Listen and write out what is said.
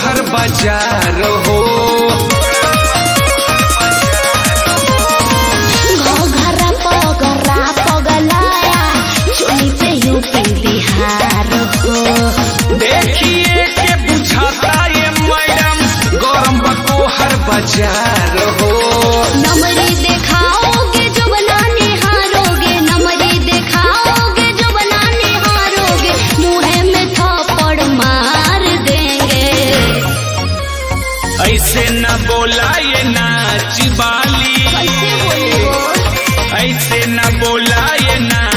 हर बाजार हो। घोघरा पगरा पगलाया चोली पे यूपी बिहार हो। देखिए के बुझाता ये मैडम गरम बको हर बाजार हो। नमरी देखाओगे जो बनाने हारोगे, नमरी देखाओगे जो बनाने हारोगे, मुँह में थप्पड़ मार देंगे। ऐसे न बोला ये नाच वाली, कैसे बोले वो? ऐसे न बोला ये नाच